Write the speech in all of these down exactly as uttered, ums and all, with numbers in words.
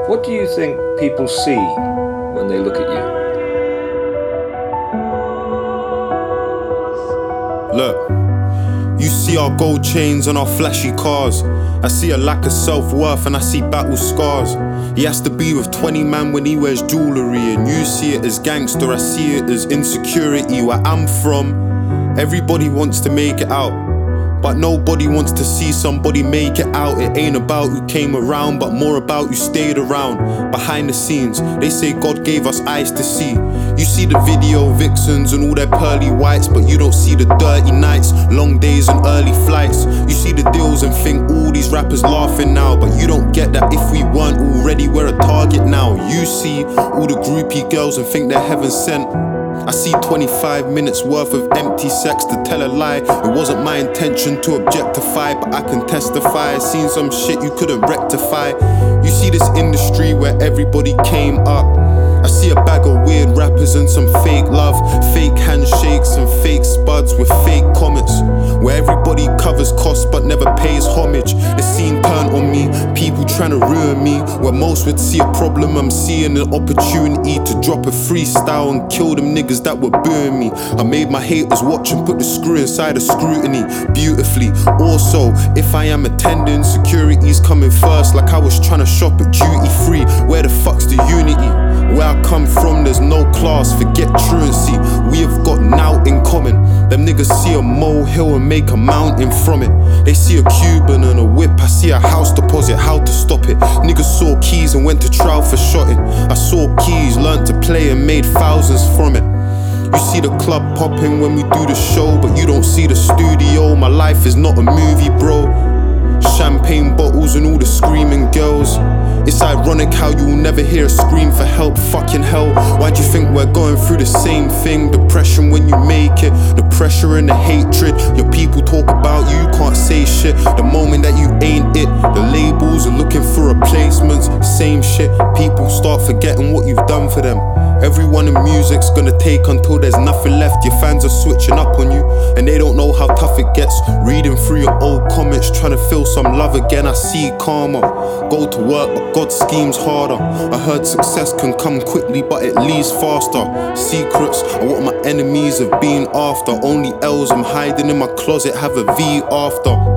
What do you think people see when they look at you? Look, you see our gold chains and our flashy cars. I see a lack of self-worth and I see battle scars. He has to be with twenty man when he wears jewellery, and you see it as gangster, I see it as insecurity. Where I'm from, everybody wants to make it out, but nobody wants to see somebody make it out. It ain't about who came around, but more about who stayed around. Behind the scenes, they say God gave us eyes to see. You see the video vixens and all their pearly whites, but you don't see the dirty nights, long days and early flights. You see the deals and think all these rappers laughing now, but you don't get that if we weren't already, we're a target now. You see all the groupie girls and think they're heaven sent. I see twenty-five minutes worth of empty sex to tell a lie. It wasn't my intention to objectify, but I can testify. I seen some shit you couldn't rectify. You see this industry where everybody came up. I see a bag of weird rappers and some fake love, fake handshakes and fake spuds with fake comments, where everybody covers costs but never pays homage. The scene turned on me, people trying to ruin me. Where most would see a problem, I'm seeing an opportunity to drop a freestyle and kill them niggas that were booing me. I made my haters watch and put the screw inside of scrutiny beautifully. Also, if I am attending, security's coming first, like I was trying to shop at duty free. Where the fuck's the unity? Where I come from, there's no class, forget truancy. We have got now in common. Them niggas see a molehill and make a mountain from it. They see a Cuban and a whip, I see a house deposit, how to stop it. Niggas saw keys and went to trial for shotting. I saw keys, learned to play and made thousands from it. You see the club popping when we do the show, but you don't see the studio. My life is not a movie, bro. Champagne bottles and all the screaming girls. It's ironic how you'll never hear a scream for help. Fucking hell, why do you think we're going through the same thing? Depression when you make it, the pressure and the hatred. Your people talk about you, you can't say shit. The moment that you ain't it, the labels are looking for replacements. Same shit, people start forgetting what you've done for them. Everyone in music's gonna take until there's nothing left. Your fans are switching up on you, and they don't know how tough it gets. Reading through your old comments, trying to feel some love again. I see karma, go to work but God schemes harder. I heard success can come quickly but it leaves faster. Secrets are what my enemies have been after. Only L's I'm hiding in my closet have a V after.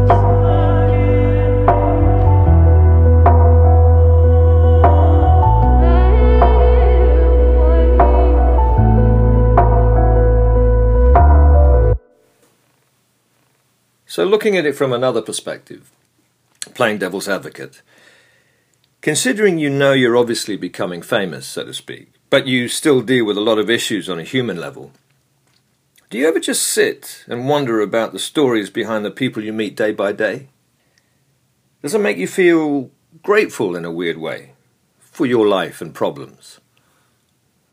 So looking at it from another perspective, playing devil's advocate, considering you know you're obviously becoming famous, so to speak, but you still deal with a lot of issues on a human level, do you ever just sit and wonder about the stories behind the people you meet day by day? Does it make you feel grateful in a weird way for your life and problems?